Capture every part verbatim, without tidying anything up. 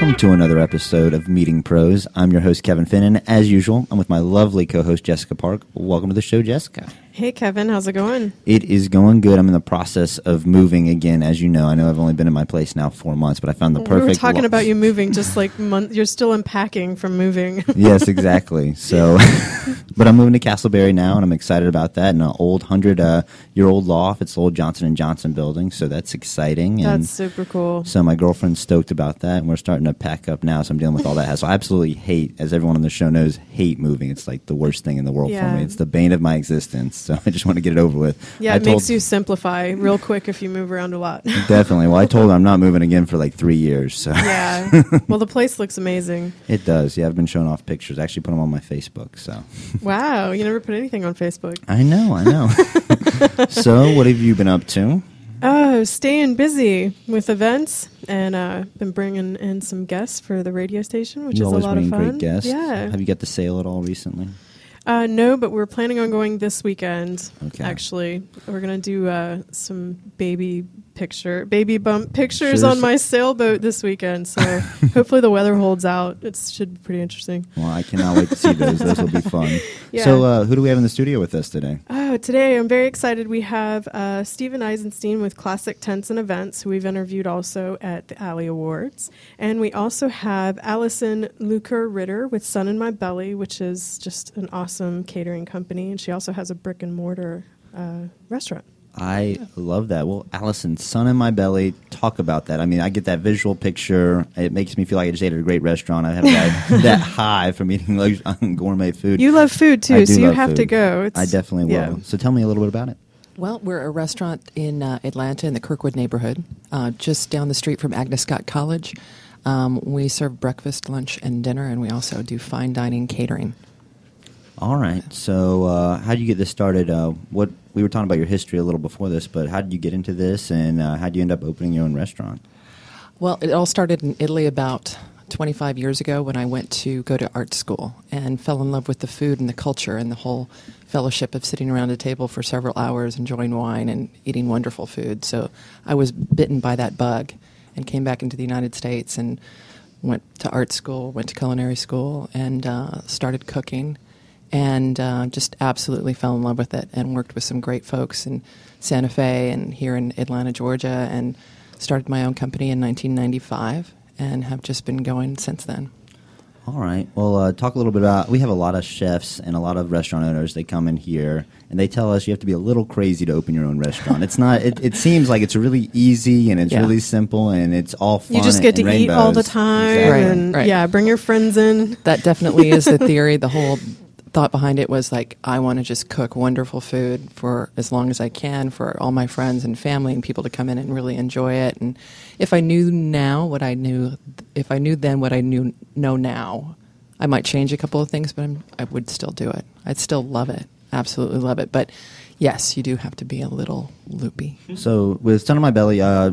Welcome to another episode of Meeting Pros. I'm your host, Kevin Finnan. As usual, I'm with my lovely co-host, Jessica Park. Welcome to the show, Jessica. Hey, Kevin. How's it going? It is going good. I'm in the process of moving again. As you know, I know I've only been in my place now four months, but I found the perfect... We were talking lo- about you moving, just like month- you're still unpacking from moving. Yes, exactly. So, but I'm moving to Castleberry now, and I'm excited about that. In an old hundred-year-old loft. It's the old Johnson and Johnson building, so that's exciting. And that's super cool. so my girlfriend's stoked about that, and we're starting to pack up now, so I'm dealing with all that hassle. I absolutely hate, as everyone on the show knows, hate moving. It's like the worst thing in the world Yeah. for me. It's the bane of my existence, so I just want to get it over with. Yeah, I it told, makes you simplify real quick if you move around a lot. Definitely. Well, I told her I'm not moving again for like three years. So Yeah. Well, the place looks amazing. It does. Yeah, I've been showing off pictures. I actually put them on my Facebook. So Wow, you never put anything on Facebook. I know, I know. So what have you been up to? Oh, staying busy with events, and uh, been bringing in some guests for the radio station, which You is a always lot of bring fun. great guests. Yeah. Have you got to sail at all recently? Uh, no, but we're planning on going this weekend. Okay. Actually, we're gonna do uh, some baby picture, baby bump pictures Pictures. on my sailboat this weekend. So hopefully the weather holds out. It should be pretty interesting. Well, I cannot wait to see those. Those will be fun. Yeah. So uh, who do we have in the studio with us today? Oh, today I'm very excited. We have uh, Steven Eisenstein with Classic Tents and Events, who we've interviewed also at the Alley Awards. And we also have Allison Luker Ritter with Sun in My Belly, which is just an awesome catering company. And she also has a brick and mortar uh, restaurant. I love that. Well, Allison, Sun in My Belly, talk about that. I mean, I get that visual picture. It makes me feel like I just ate at a great restaurant. I have that, that high from eating lux- gourmet food. You love food, too, I do so you love have food. to go. It's, I definitely will. yeah. So tell me a little bit about it. Well, we're a restaurant in uh, Atlanta in the Kirkwood neighborhood, uh, just down the street from Agnes Scott College. Um, we serve breakfast, lunch, and dinner, and we also do fine dining catering. All right. So uh, how did you get this started? Uh, what we were talking about your history a little before this, but how did you get into this, and uh, how did you end up opening your own restaurant? Well, it all started in Italy about twenty-five years ago when I went to go to art school and fell in love with the food and the culture and the whole fellowship of sitting around a table for several hours enjoying wine and eating wonderful food. So I was bitten by that bug and came back into the United States and went to art school, went to culinary school, and uh, started cooking. And uh, just absolutely fell in love with it and worked with some great folks in Santa Fe and here in Atlanta, Georgia, and started my own company in nineteen ninety-five and have just been going since then. All right. Well, uh, talk a little bit about, we have a lot of chefs and a lot of restaurant owners. They come in here and they tell us you have to be a little crazy to open your own restaurant. It's not, it, it seems like it's really easy and it's Yeah. really simple and it's all fun. You just get to and eat all the rainbows. time. Exactly. Right, And right. yeah, bring your friends in. That definitely is the theory. The whole thought behind it was like, I want to just cook wonderful food for as long as I can for all my friends and family and people to come in and really enjoy it. And if I knew now what I knew, if I knew then what I knew know now, I might change a couple of things, but I'm, I would still do it. I'd still love it. Absolutely love it. But yes, you do have to be a little loopy. So with Sun in My Belly, uh,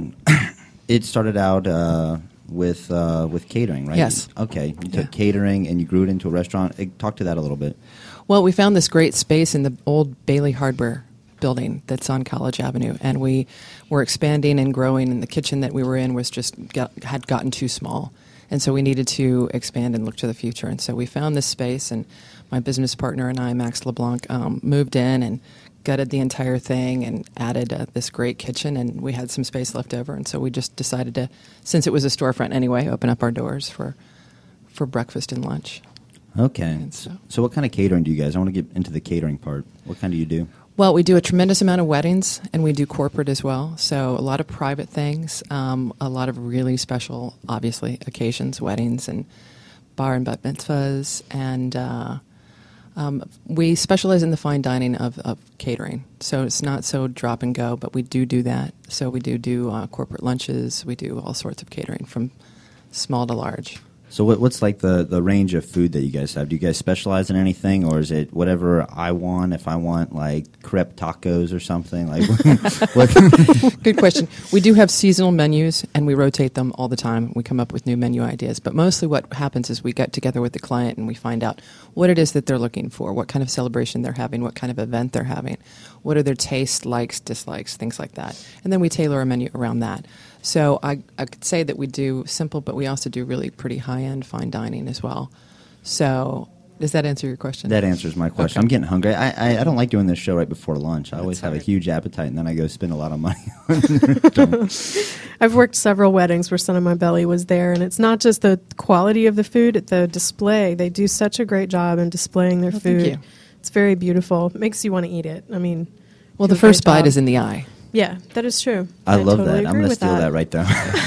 it started out uh, with uh, with catering, right? Yes. Okay. You took Yeah. catering and you grew it into a restaurant. Eh, Talk to that a little bit. Well, we found this great space in the old Bailey Hardware building that's on College Avenue, and we were expanding and growing, and the kitchen that we were in was just got, had gotten too small. And so we needed to expand and look to the future. And so we found this space, and my business partner and I, Max LeBlanc, um, moved in and gutted the entire thing and added uh, this great kitchen, and we had some space left over. And so we just decided to, since it was a storefront anyway, open up our doors for for breakfast and lunch. Okay. And So, so- so what kind of catering do you guys? I want to get into the catering part. What kind do you do? Well, we do a tremendous amount of weddings, and we do corporate as well. So a lot of private things, um, a lot of really special, obviously, occasions, weddings, and bar and bat mitzvahs. And uh, um, we specialize in the fine dining of, of catering. So it's not so drop and go, but we do do that. So we do do uh, corporate lunches. We do all sorts of catering from small to large. So what, what's like the, the range of food that you guys have? Do you guys specialize in anything, or is it whatever I want? If I want like crepe tacos or something, like what? Good question. We do have seasonal menus, and we rotate them all the time. We come up with new menu ideas. But mostly what happens is we get together with the client and we find out what it is that they're looking for, what kind of celebration they're having, what kind of event they're having, what are their tastes, likes, dislikes, things like that. And then we tailor a menu around that. So I, I could say that we do simple, but we also do really pretty high-end fine dining as well. So does that answer your question? That answers my question. Okay. I'm getting hungry. I, I I don't like doing this show right before lunch. I always That's have a right. huge appetite, and then I go spend a lot of money on I've worked several weddings where Son of My Belly was there, and it's not just the quality of the food, the display. They do such a great job in displaying their Oh, thank food. you. It's very beautiful. It makes you want to eat it. I mean, Well, do the a great first bite job. is in the eye. Yeah, that is true. I love totally that. I'm agree going to with steal that, right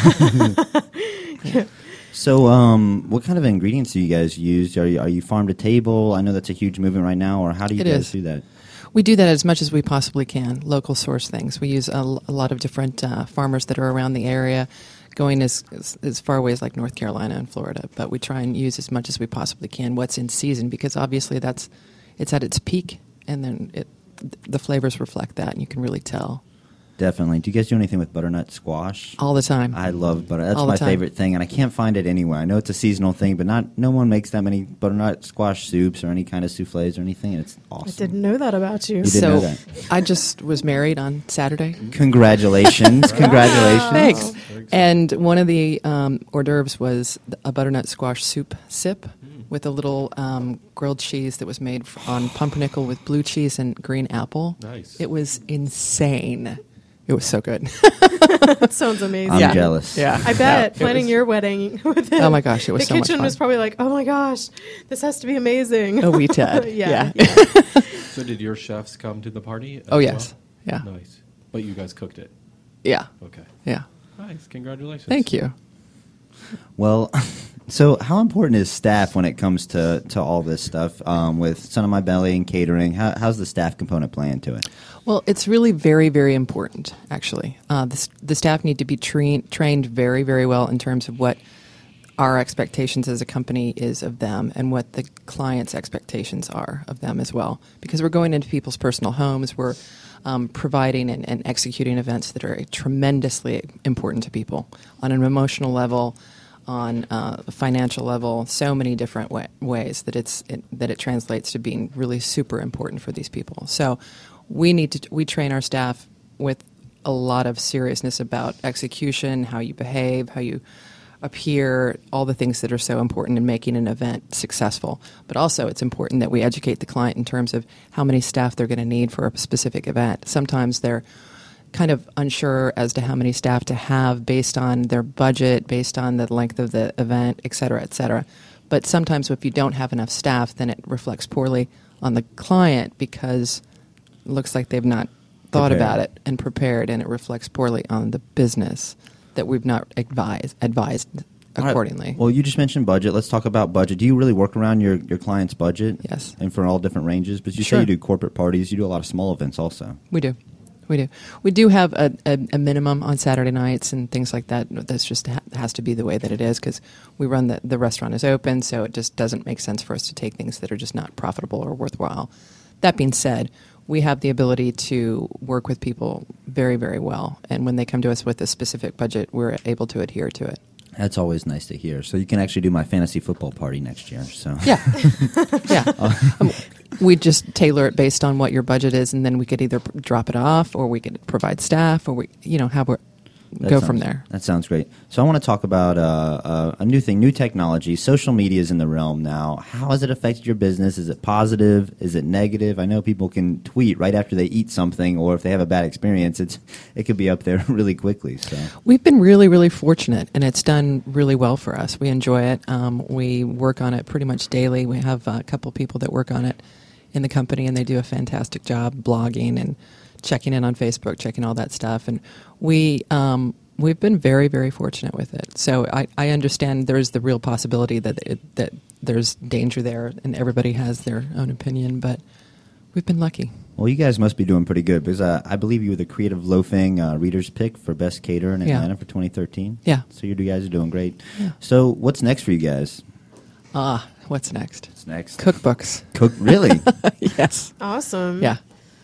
there. So, um, what kind of ingredients do you guys use? Are you, are you farm to table? I know that's a huge movement right now. Or how do you It guys is. do that? We do that as much as we possibly can, local source things. We use a, l- a lot of different uh, farmers that are around the area, going as, as as far away as like North Carolina and Florida. But we try and use as much as we possibly can what's in season, because obviously that's it's at its peak, and then it, the flavors reflect that, and you can really tell Definitely. Do you guys do anything with butternut squash? all the time. I love butter. That's All the my time. favorite thing, and I can't find it anywhere. I know it's a seasonal thing, but not no one makes that many butternut squash soups or any kind of souffles or anything, and it's awesome. I didn't know that about you. You didn't so know that. I just was married on Saturday. Congratulations. Congratulations. Thanks. And one of the um, hors d'oeuvres was a butternut squash soup sip with a little um, grilled cheese that was made f- on pumpernickel with blue cheese and green apple. Nice. It was insane. It was so good. That sounds amazing. I'm Yeah. jealous. Yeah. I bet It planning was- your wedding with him. Oh my gosh, it was the so much kitchen fun. was probably like, oh my gosh, this has to be amazing. Oh, we did. yeah. Yeah. So did your chefs come to the party? as Oh, yes. well? Yeah. Nice. But you guys cooked it. Yeah. Okay. Yeah. Nice. Congratulations. Thank you. Well, so how important is staff when it comes to, to all this stuff um, with Son of My Belly and catering? How, how's the staff component play into it? Well, it's really very, very important, actually. Uh, the, s- the staff need to be train, trained very, very well in terms of what our expectations as a company is of them and what the client's expectations are of them as well. Because we're going into people's personal homes, we're um, providing and, and executing events that are tremendously important to people on an emotional level, on uh, a financial level, so many different wa- ways that it's it, that it translates to being really super important for these people. So we need to we train our staff with a lot of seriousness about execution, how you behave, how you appear, all the things that are so important in making an event successful. But also it's important that we educate the client in terms of how many staff they're going to need for a specific event. Sometimes they're kind of unsure as to how many staff to have based on their budget, based on the length of the event, et cetera, et cetera. But sometimes if you don't have enough staff, then it reflects poorly on the client because it looks like they've not thought Prepared. about it and prepared, and it reflects poorly on the business that we've not advised, advised All right. accordingly. Well, you just mentioned budget. Let's talk about budget. Do you really work around your, your client's budget? Yes. And for all different ranges? But you Sure. say you do corporate parties. You do a lot of small events also. We do. We do. We do have a, a, a minimum on Saturday nights and things like that. That's just ha- has to be the way that it is because we run the, the restaurant is open, so it just doesn't make sense for us to take things that are just not profitable or worthwhile. That being said, we have the ability to work with people very, very well. And when they come to us with a specific budget, we're able to adhere to it. That's always nice to hear. So you can actually do my fantasy football party next year. So Yeah. yeah. Um, we just tailor it based on what your budget is, and then we could either p- drop it off or we could provide staff or we, you know, how we That go sounds- from there. That sounds great. So I want to talk about uh, uh, a new thing, new technology. Social media is in the realm now. How has it affected your business? Is it positive? Is it negative? I know people can tweet right after they eat something, or if they have a bad experience, it's it could be up there really quickly. So We've been really, really fortunate, and it's done really well for us. We enjoy it. Um, we work on it pretty much daily. We have a couple people that work on it in the company, and they do a fantastic job blogging and checking in on Facebook, checking all that stuff. And we, um, we've been very, very fortunate with it. So I, I understand there's the real possibility that it, that there's danger there, and everybody has their own opinion, but we've been lucky. well, you guys must be doing pretty good because uh, I believe you were the Creative Loafing uh, Reader's Pick for Best Caterer in Yeah. Atlanta for twenty thirteen. Yeah. So you guys are doing great. Yeah. So what's next for you guys? Ah, what's next? What's next? Cookbooks. Cook really? Yes. Awesome. Yeah.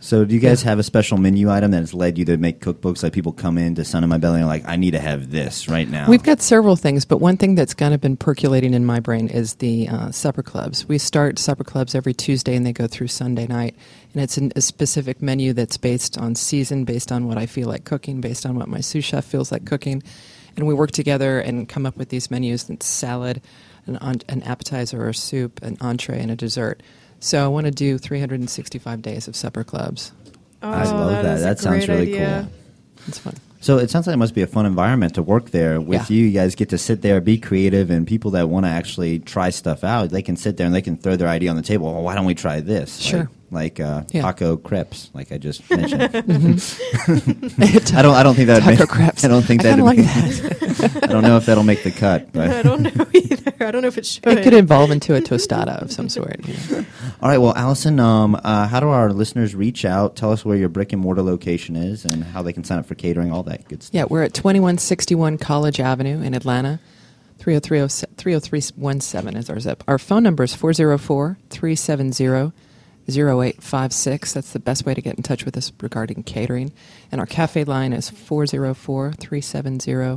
So do you guys have a special menu item that has led you to make cookbooks? Like people come into Sun in My Belly and are like, I need to have this right now. We've got several things, but one thing that's kind of been percolating in my brain is the uh, supper clubs. We start supper clubs every Tuesday, and they go through Sunday night. And it's an, a specific menu that's based on season, based on what I feel like cooking, based on what my sous chef feels like cooking. And we work together and come up with these menus. It's salad, an, on, an appetizer or a soup, an entree, and a dessert. So I want to do three hundred sixty-five days of supper clubs. Oh, I love that. That, is That a sounds great really idea. cool. It's fun. So it sounds like it must be a fun environment to work there with Yeah. you. You guys get to sit there, be creative, and people that want to actually try stuff out, they can sit there and they can throw their idea on the table. Well, why don't we try this? Sure. Like, like uh, Yeah. taco crepes, like I just mentioned. I don't. I don't think that would Taco make. crepes. I don't think I that. kinda like that. I don't know if that'll make the cut. But. I don't know either. I don't know if it should. It could evolve into a tostada of some sort. Yeah. All right. Well, Allison, um, uh, how do our listeners reach out? Tell us where your brick and mortar location is and how they can sign up for catering, all that good stuff. Yeah, we're at twenty-one sixty-one College Avenue in Atlanta. three oh three one seven is our zip. Our phone number is four oh four, three seven zero, zero eight five six. That's the best way to get in touch with us regarding catering. And our cafe line is four oh four, three seven zero,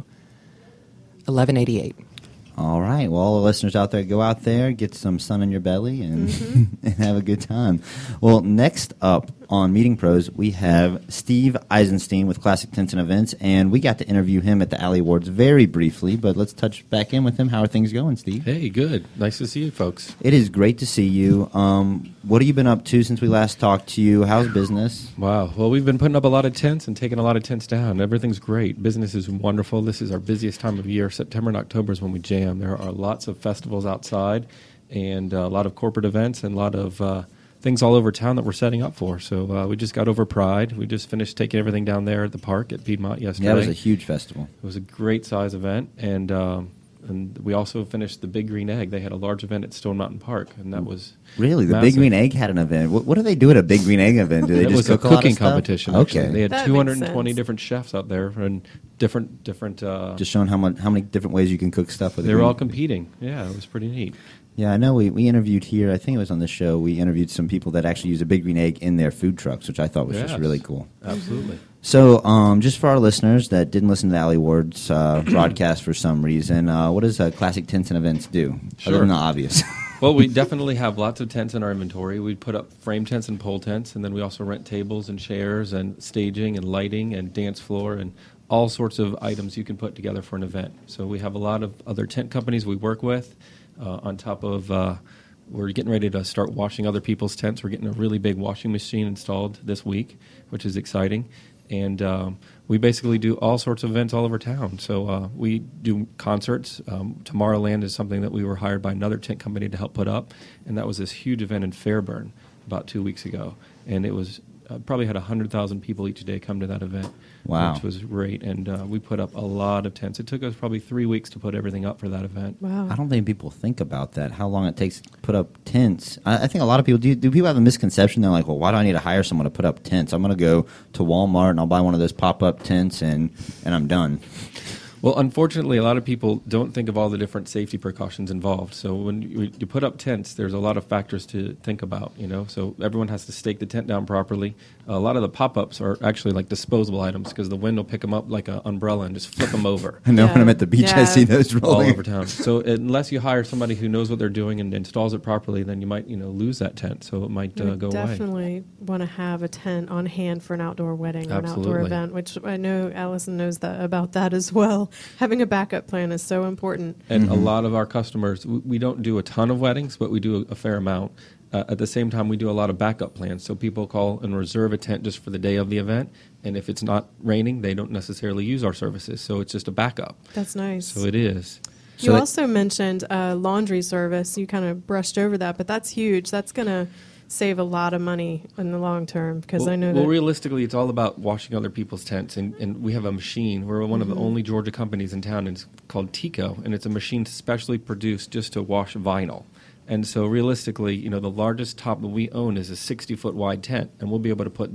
one one eight eight. All right. Well, all the listeners out there, go out there, get some sun in your belly, and, Mm-hmm. and have a good time. Well, next up on Meeting Pros, we have Steve Eisenstein with Classic Tents and Events, and we got to interview him at the Alley Awards very briefly, but let's touch back in with him. How are things going, Steve? Hey, good. Nice to see you folks. It is great to see you. Um, what have you been up to since we last talked to you? How's business? Wow. Well, we've been putting up a lot of tents and taking a lot of tents down. Everything's great. Business is wonderful. This is our busiest time of year. September and October is when we jam. There are lots of festivals outside and uh, a lot of corporate events and a lot of uh, things all over town that we're setting up for. So uh, we just got over Pride. We just finished taking everything down there at the park at Piedmont yesterday. Yeah, it was a huge festival. It was a great size event, and um, and we also finished the Big Green Egg. They had a large event at Stone Mountain Park, and that was Really? The massive. Big Green Egg had an event. What, what do they do at a Big Green Egg event? Do they It just was a cook a lot of cooking stuff? competition. Okay. Actually. They had That two makes hundred twenty sense. different chefs out there and different different. Uh, Just showing how much, how many different ways you can cook stuff with. a they were green- all competing. Yeah, it was pretty neat. Yeah, I know. We, we interviewed here. I think it was on the show. We interviewed some people that actually use a Big Green Egg in their food trucks, which I thought was just Yes. really cool. Absolutely. So, um, just for our listeners that didn't listen to the Alley Awards uh, broadcast for some reason, uh, what does uh, Classic Tents and Events do? Other Sure. than the obvious. Well, we definitely have lots of tents in our inventory. We put up frame tents and pole tents, and then we also rent tables and chairs and staging and lighting and dance floor and all sorts of items you can put together for an event. So we have a lot of other tent companies we work with uh, on top of uh, we're getting ready to start washing other people's tents. We're getting a really big washing machine installed this week, which is exciting. And um, we basically do all sorts of events all over town. So uh, we do concerts. Um, Tomorrowland is something that we were hired by another tent company to help put up. And that was this huge event in Fairburn about two weeks ago. And it was uh, probably had one hundred thousand people each day come to that event. Wow. Which was great. And uh, we put up a lot of tents. It took us probably three weeks to put everything up for that event. Wow. I don't think people think about that, how long it takes to put up tents. I, I think a lot of people, do Do people have a misconception? They're like, well, why do I need to hire someone to put up tents? I'm going to go to Walmart and I'll buy one of those pop-up tents and, and I'm done. Well, unfortunately, a lot of people don't think of all the different safety precautions involved. So when you, you put up tents, there's a lot of factors to think about, you know. So everyone has to stake the tent down properly. A lot of the pop-ups are actually like disposable items because the wind will pick them up like an umbrella and just flip them over. I know Yeah. when I'm at the beach, I Yeah. see those all rolling. over town. So unless you hire somebody who knows what they're doing and installs it properly, then you might, you know, lose that tent. So it might You uh, go away. definitely want to have a tent on hand for an outdoor wedding or an outdoor Absolutely. event, which I know Allison knows that about that as well. Having a backup plan is so important. And a lot of our customers, we, we don't do a ton of weddings, but we do a, a fair amount. Uh, at the same time, we do a lot of backup plans. So people call and reserve a tent just for the day of the event. And if it's not raining, they don't necessarily use our services. So it's just a backup. That's nice. So it is. You So it- also mentioned uh, laundry service. You kind of brushed over that, but that's huge. That's going to save a lot of money in the long term because well, I know well, that. realistically, it's all about washing other people's tents, and, and we have a machine. We're one Mm-hmm. of the only Georgia companies in town, and it's called Tico, and it's a machine specially produced just to wash vinyl. And so, realistically, you know, the largest top that we own is a sixty-foot wide tent, and we'll be able to put that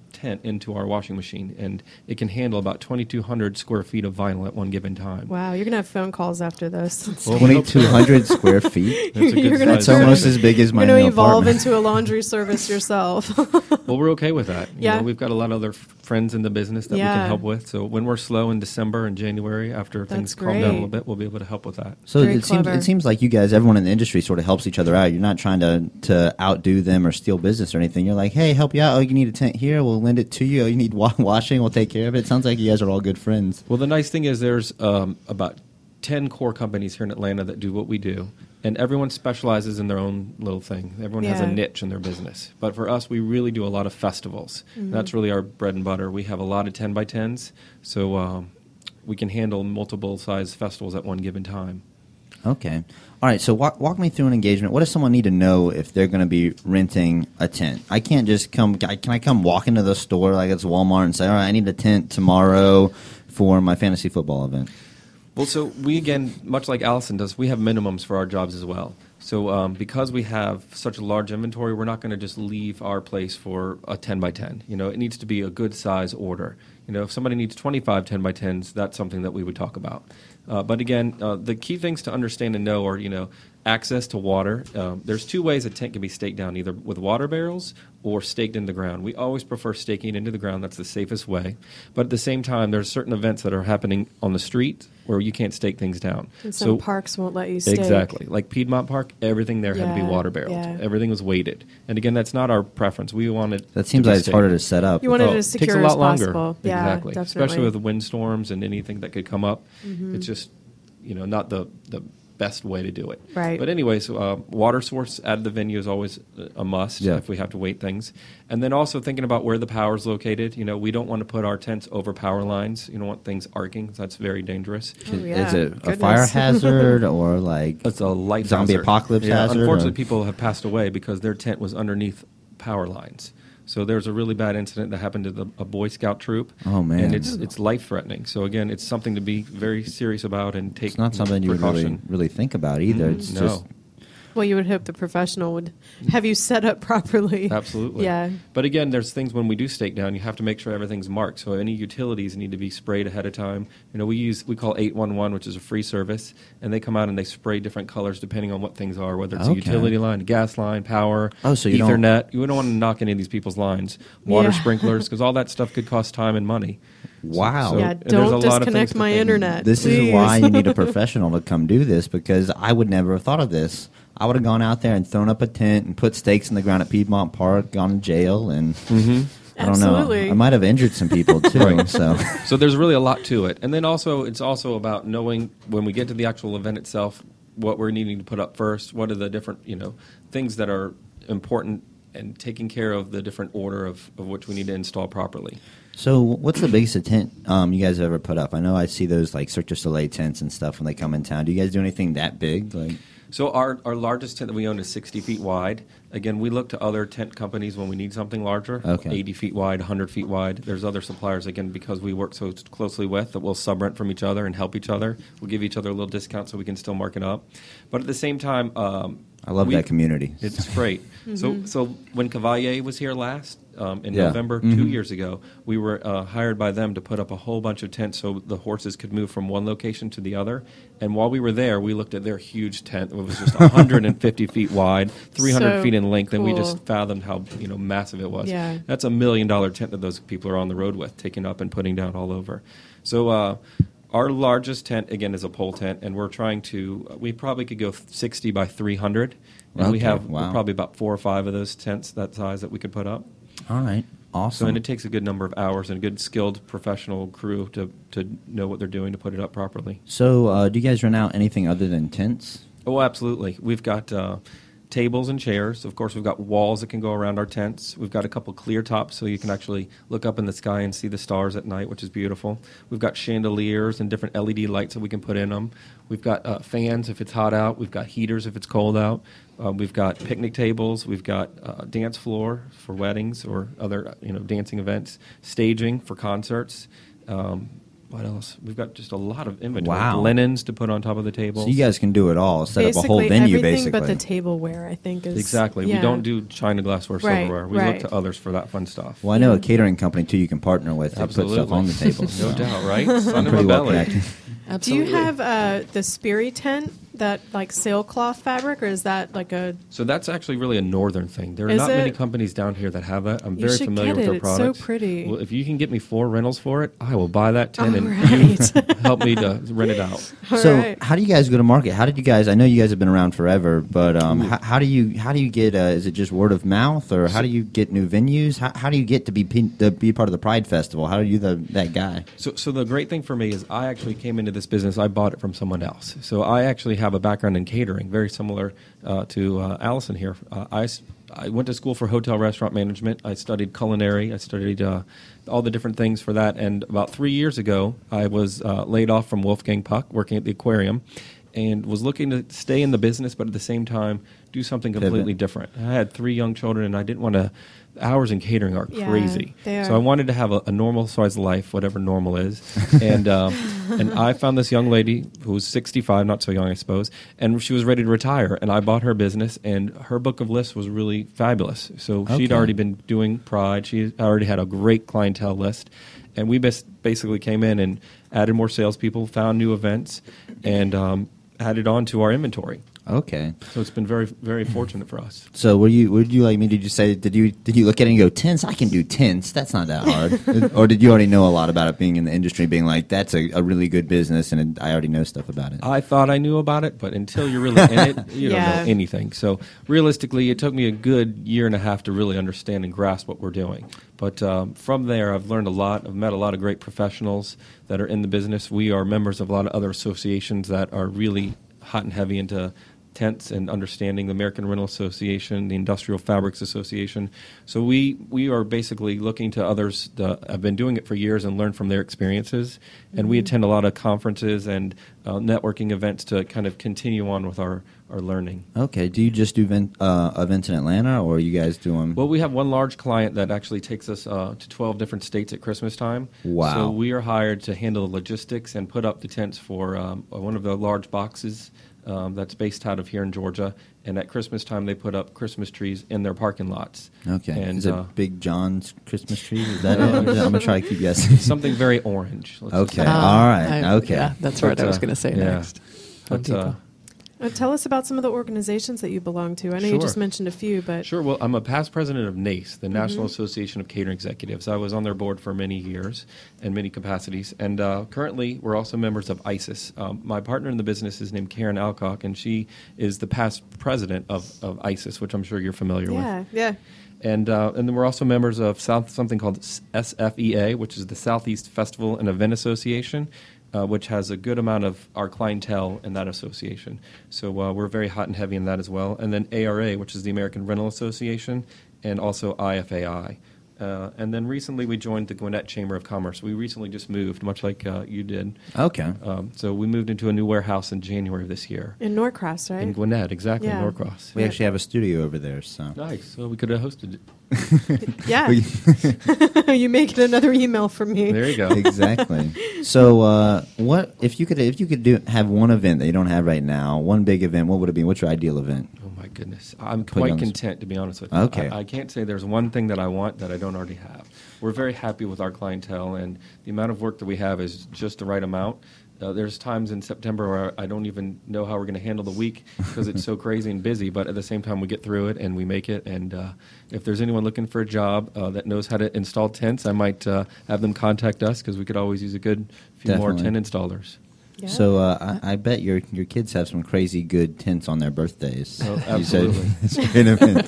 tent into our washing machine, and it can handle about twenty-two hundred square feet of vinyl at one given time. Wow, you're going to have phone calls after this. Well, twenty-two hundred square feet. That's a good You're gonna That's size. almost as big as my You're going new to evolve apartment. into a laundry service yourself. Well, we're okay with that. You Yeah. know, we've got a lot of other f- friends in the business that we Yeah. can help with. So when we're slow in December and January, after things That's calm down a great. little bit, we'll be able to help with that. So Very it seems clever. it seems like you guys, everyone in the industry, sort of helps each other out. You're not trying to to outdo them or steal business or anything. You're like, hey, help you out. Oh, you need a tent here, we'll lend it to you. Oh, you need wa- washing, we'll take care of it. It sounds like you guys are all good friends. Well, the nice thing is there's um, about ten core companies here in Atlanta that do what we do, and everyone specializes in their own little thing. Everyone has a Yeah. niche in their business. But for us, we really do a lot of festivals. Mm-hmm. That's really our bread and butter. We have a lot of ten by tens, so um, we can handle multiple size festivals at one given time. Okay. All right, so walk, walk me through an engagement. What does someone need to know if they're going to be renting a tent? I can't just come, I- can I come walk into the store like it's Walmart and say, all right, I need a tent tomorrow for my fantasy football event? Well, so we, again, much like Allison does, we have minimums for our jobs as well. So um, because we have such a large inventory, we're not going to just leave our place for a ten by ten. You know, it needs to be a good size order. You know, if somebody needs twenty-five ten by tens, that's something that we would talk about. Uh, but again, uh, the key things to understand and know are, you know, access to water. Um, there's two ways a tent can be staked down, either with water barrels or staked into the ground. We always prefer staking into the ground. That's the safest way. But at the same time, there's certain events that are happening on the street where you can't stake things down. And some parks won't let you stake. Exactly. Like Piedmont Park, everything there had to be Yeah, water barreled. yeah. Everything was weighted. And again, that's not our preference. We wanted That seems to be like it's harder to staked. set up. You want it Oh, as it takes secure a lot as longer. possible. Yeah, Exactly. definitely. Especially with windstorms and anything that could come up. Mm-hmm. It's just, you know, not the, the best way to do it. Right. But anyways, uh, water source at the venue is always a must Yeah. if we have to weight things. And then also thinking about where the power is located. You know, we don't want to put our tents over power lines. You don't want things arcing. That's very dangerous. Oh, yeah. Is it a Goodness. fire hazard or like It's a life zombie hazard. apocalypse yeah, hazard? Unfortunately, or- people have passed away because their tent was underneath power lines. So there's a really bad incident that happened to the, a Boy Scout troop. Oh, man. And it's it's life threatening. So again, it's something to be very serious about and take. It's not something you would really, precaution. really think about either. It's no. just Well, you would hope the professional would have you set up properly. Absolutely. Yeah. But again, there's things when we do stake down, you have to make sure everything's marked. So any utilities need to be sprayed ahead of time. You know, we use we call eight one one, which is a free service, and they come out and they spray different colors depending on what things are, whether it's Okay. a utility line, a gas line, power, Oh, so you don't- Ethernet. You don't want to knock any of these people's lines, water Yeah. sprinklers, because all that stuff could cost time and money. wow. So- Yeah, and there's a don't lot of things disconnect to my think. internet. This please. is why you need a professional to come do this, because I would never have thought of this. I would have gone out there and thrown up a tent and put stakes in the ground at Piedmont Park, gone to jail, and I don't Absolutely. know. I might have injured some people too. Right. So So there's really a lot to it. And then also, it's also about knowing when we get to the actual event itself, what we're needing to put up first, what are the different, you know, things that are important, and taking care of the different order of, of which we need to install properly. So, what's the biggest tent um, you guys have ever put up? I know I see those like Cirque du Soleil tents and stuff when they come in town. Do you guys do anything that big? Like, So our, our largest tent that we own is sixty feet wide. Again, we look to other tent companies when we need something larger, Okay. eighty feet wide, one hundred feet wide. There's other suppliers, again, because we work so closely with, that we'll sub-rent from each other and help each other. We'll give each other a little discount so we can still mark it up. But at the same time... Um, I love we- that community. It's great. So, so when Cavalier was here last um, in Yeah. November Mhm. two years ago, we were uh, hired by them to put up a whole bunch of tents so the horses could move from one location to the other. And while we were there, we looked at their huge tent. It was just one hundred fifty feet wide, three hundred So feet in length, and we cool. just fathomed how you know massive it was. Yeah. That's a million dollar tent that those people are on the road with, taking up and putting down all over. So. Uh, Our largest tent, again, is a pole tent, and we're trying to, we probably could go sixty by three hundred, and we Okay, have wow. probably about four or five of those tents that size that we could put up. All right, So, awesome. and it takes a good number of hours and a good skilled professional crew to, to know what they're doing to put it up properly. So, uh, do you guys rent out anything other than tents? Oh, absolutely. We've got uh, tables and chairs. Of course, we've got walls that can go around our tents. We've got a couple clear tops so you can actually look up in the sky and see the stars at night, which is beautiful. We've got chandeliers and different L E D lights that we can put in them. We've got uh, fans if it's hot out. We've got heaters if it's cold out. Uh, we've got picnic tables. We've got uh, dance floor for weddings or other you know dancing events. Staging for concerts. Um, what else? We've got just a lot of inventory. Wow. Linens to put on top of the table. So you guys can do it all. Set basically up a whole venue, everything basically. but the tableware, I think, is Exactly. yeah. We don't do china, glassware, Right, silverware. We right. look to others for that fun stuff. Well, I know Yeah. a catering company, too, you can partner with to put Absolutely. stuff on the table. No so. doubt, right? I'm Son of a pretty well belly. connected. Absolutely. Do you have uh, the Sperry tent, that like sailcloth fabric, or is that like a? So that's actually really a northern thing. There are Is not many it? companies down here that have that. I'm You very should familiar get with it. their It's so products. pretty. Well, if you can get me four rentals for it, I will buy that tent All and right. you help me to rent it out. All So, right. how do you guys go to market? How did you guys? I know you guys have been around forever, but um, how, how do you how do you get? Uh, is it just word of mouth, or how do you get new venues? How, how do you get to be pe- to be part of the Pride Festival? How are you the that guy? So, so the great thing for me is I actually came into this business. I bought it from someone else. So I actually have a background in catering, very similar uh, to uh, Allison here. Uh, I, s- I went to school for hotel restaurant management. I studied culinary. I studied uh, all the different things for that. And about three years ago, I was uh, laid off from Wolfgang Puck, working at the aquarium, and was looking to stay in the business, but at the same time do something completely Pivot. different. I had three young children, and I didn't want to. Hours in catering are Yeah, crazy. they So are. I wanted to have a, a normal sized life, whatever normal is. and um, and I found this young lady who was sixty-five, not so young, I suppose, and she was ready to retire. And I bought her business, and her book of lists was really fabulous. So she'd Okay. already been doing Pride. She already had a great clientele list. And we bas- basically came in and added more salespeople, found new events, and um, added on to our inventory. Okay. So it's been very, very fortunate for us. So, were you? Would you like me? Did you say? Did you? Did you look at it and go tents? I can do tents. That's not that hard. Or did you already know a lot about it, being in the industry, being like that's a, a really good business, and it, I already know stuff about it. I thought I knew about it, but until you're really in it, you Yeah. don't know anything. So realistically, it took me a good year and a half to really understand and grasp what we're doing. But um, from there, I've learned a lot. I've met a lot of great professionals that are in the business. We are members of a lot of other associations that are really hot and heavy into tents and understanding, the American Rental Association, the Industrial Fabrics Association. So we we are basically looking to others that have been doing it for years and learn from their experiences. And we attend a lot of conferences and uh, networking events to kind of continue on with our, our learning. Okay. Do you just do event, uh, events in Atlanta, or are you guys doing? Well, we have one large client that actually takes us uh, to twelve different states at Christmas time. Wow. So we are hired to handle the logistics and put up the tents for um, one of the large boxes um, that's based out of here in Georgia. And at Christmas time, they put up Christmas trees in their parking lots. Okay. And Is it uh, Big John's Christmas tree? Is that it? I'm gonna try to keep guessing. something very orange. let's just Okay. say. all right. I- Okay. Yeah, that's But, what I was uh, going to say yeah. next. Home But, uh, Depot. Uh, tell us about some of the organizations that you belong to. I know you Sure. just mentioned a few, but Sure. Well, I'm a past president of NACE, the National Association of Catering Executives. I was on their board for many years in many capacities. And uh, currently, we're also members of ISIS. Um, my partner in the business is named Karen Alcock, and she is the past president of, of ISIS, which I'm sure you're familiar with. yeah, yeah. And uh, and then we're also members of South something called S F E A, which is the Southeast Festival and Event Association, uh, which has a good amount of our clientele in that association. So uh, we're very hot and heavy in that as well. And then A R A, which is the American Rental Association, and also I F A I. Uh, and then recently we joined the Gwinnett Chamber of Commerce. We recently just moved, much like uh, you did. Okay. Um, so we moved into a new warehouse in January of this year. In Norcross, right? In Gwinnett, exactly, Yeah. Norcross. We actually have a studio over there, so. Nice. So we could have hosted it. Yeah. We- You make it another email from me. There you go. exactly. So, uh, what if you could if you could do have one event that you don't have right now, one big event? What would it be? What's your ideal event? Oh my goodness, I'm Put you quite on the spot. content to be honest with you. Okay. I, I can't say there's one thing that I want that I don't already have. We're very happy with our clientele, and the amount of work that we have is just the right amount. Uh, there's times in September where I don't even know how we're going to handle the week because it's so crazy and busy, but at the same time we get through it and we make it. And uh, if there's anyone looking for a job uh, that knows how to install tents, I might uh, have them contact us because we could always use a good few more Definitely. tent installers. Yeah. So, uh, I, I bet your your kids have some crazy good tents on their birthdays. Oh, You said absolutely. it's great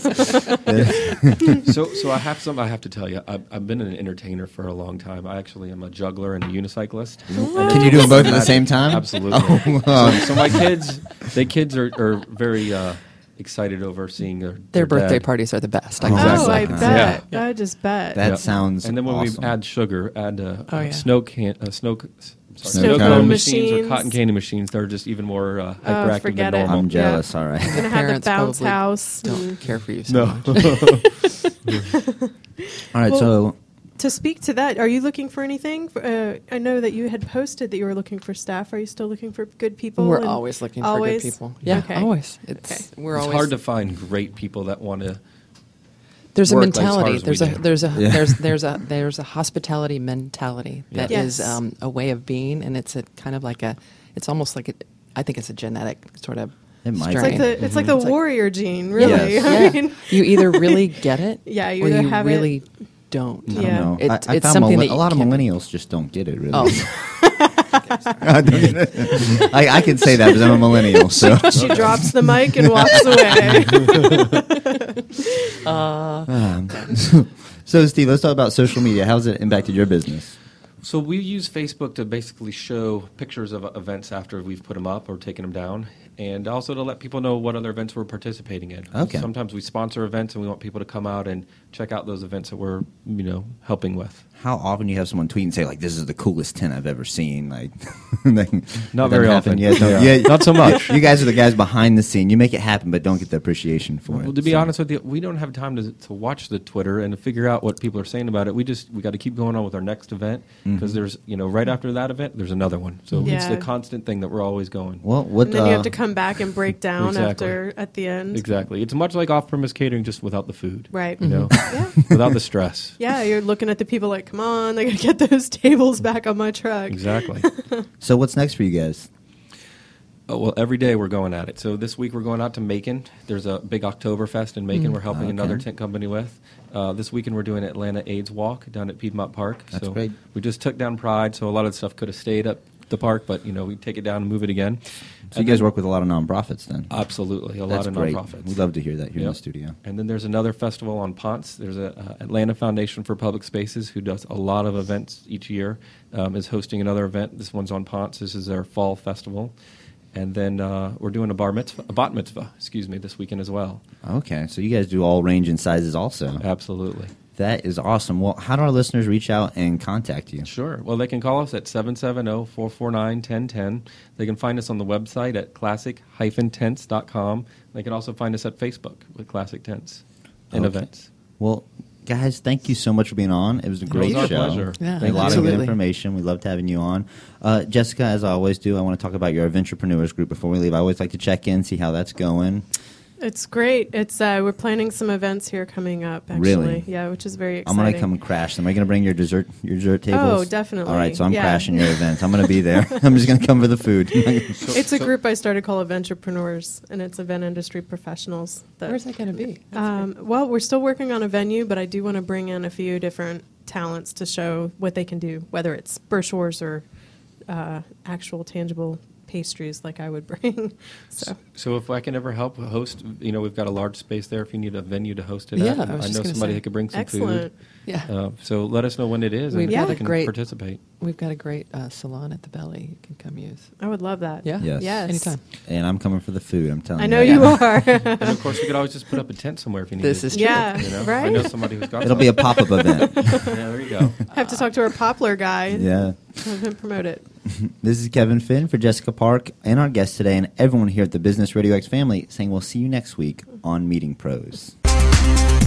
events. so, so I have some. I have to tell you, I've, I've been an entertainer for a long time. I actually am a juggler and a unicyclist. Can you do them both at the same time? Absolutely. Oh, wow. so, so my kids, the kids are, are very uh, excited over seeing their Their birthday dad. parties are the best. Oh, I can Oh, say I that. bet. Yeah. I just bet. That Yeah. sounds And then when awesome. we add sugar, add uh, Oh, yeah. snow can, uh, snow, s- sorry, Snow snow cone cone machines or machines. cotton candy machines. They're just even more uh, Oh, hyperactive forget than it. normal. I'm jealous. All right. Gonna have the Parents bounce probably house. Don't and- care for you so No. much. All right. Well- so, to speak to that, are you looking for anything? Uh, I know that you had posted that you were looking for staff. Are you still looking for good people? We're and always looking always? for good people. Yeah, Okay. always. It's Okay. we're It's always hard to find great people that want to. There's a work like as hard mentality. as we There's a do. there's a Yeah. there's there's a there's a hospitality mentality Yeah. that is Yes. um, a way of being, and it's a kind of like a. It's almost like a, I think it's a genetic sort of. It might It's strain. like the it's like the It's like- warrior gene, really. Yes. I Yeah. mean, You either really get it, Yeah, you or either you have it- really don't. I don't Yeah. know. It- I, I it's found something millen- that you a lot of can't- millennials just don't get it, really. Oh, I, I can say that because I'm a millennial. So, she drops the mic and walks away. um, so, Steve, let's talk about social media. How's it impacted your business? So we use Facebook to basically show pictures of events after we've put them up or taken them down, and also to let people know what other events we're participating in. Okay. Sometimes we sponsor events, and we want people to come out and check out those events that we're, you know, helping with. How often do you have someone tweet and say, like, this is the coolest tent I've ever seen? Like, like, Not that very happen often. yet? Don't- Yeah. Not so much. You guys are the guys behind the scene. You make it happen, but don't get the appreciation for it. Well, to be So- honest with you, we don't have time to to watch the Twitter and to figure out what people are saying about it. We just we got to keep going on with our next event because there's you know right after that event there's another one. So it's Yeah. the constant thing that we're always going. Well, what? And then you uh, have to come back and break down Exactly. after at the end. Exactly. It's much like off-premise catering, just without the food. Right. You know, Yeah. without the stress. Yeah, you're looking at the people like, come on, I gotta get those tables back on my truck. Exactly. So, what's next for you guys? Oh, well, every day we're going at it. So this week we're going out to Macon. There's a big Oktoberfest in Macon. We're helping Okay. another tent company with. Uh, this weekend we're doing Atlanta AIDS Walk down at Piedmont Park. That's so great. We just took down Pride, so a lot of the stuff could have stayed at the park, but you know we take it down and move it again. So, you guys work with a lot of nonprofits then? Absolutely, a That's lot of great. nonprofits. We love to hear that here in Yep. the studio. And then there's another festival on Ponce. There's a uh, Atlanta Foundation for Public Spaces who does a lot of events each year. Um, is hosting another event. This one's on Ponce. This is their fall festival. And then uh, we're doing a bar mitzvah, a bat mitzvah, excuse me, this weekend as well. Okay, so you guys do all range and sizes also. Absolutely. That is awesome. Well, how do our listeners reach out and contact you? Sure. Well, they can call us at seven seven zero, four four nine, one zero one zero. They can find us on the website at classic dash tents dot com. They can also find us at Facebook with Classic Tents and Okay. events. Well, guys, thank you so much for being on. It was a great our show. pleasure. Yeah, a lot of good absolutely. information. We loved having you on. Uh, Jessica, as I always do, I want to talk about your Adventurepreneurs group before we leave. I always like to check in, see how that's going. It's great. It's uh, we're planning some events here coming up. Actually, Really? yeah, which is very I'm exciting. going to come and crash them. Are you going to bring your dessert your dessert tables? Oh, definitely. All right, so I'm Yeah. crashing your event. I'm going to be there. I'm just going to come for the food. It's a group I started called Adventurepreneurs, and it's event industry professionals. That, Where's that going to be? Um, well, we're still working on a venue, but I do want to bring in a few different talents to show what they can do, whether it's brochures or uh, actual tangible pastries like I would bring. So So if I can ever help host, you know, we've got a large space there if you need a venue to host it Yeah, at. I was I just know gonna somebody say. who could bring some excellent. Yeah. food. Uh, so let us know when it is We've and got we a can great- participate. We've got a great uh, salon at the Belly you can come use. I would love that. Yeah? Yes. Yes. Anytime. And I'm coming for the food, I'm telling I you. know that. you are. And of course, we could always just put up a tent somewhere if you need This it. is true. Yeah, You know? right? I know somebody who's got It'll be a something. pop-up event. Yeah, there you go. Have to talk to our Poplar guy. Yeah. Have him promote it. This is Kevin Finn for Jessica Park and our guest today and everyone here at the Business Radio X family saying we'll see you next week on Meeting Pros.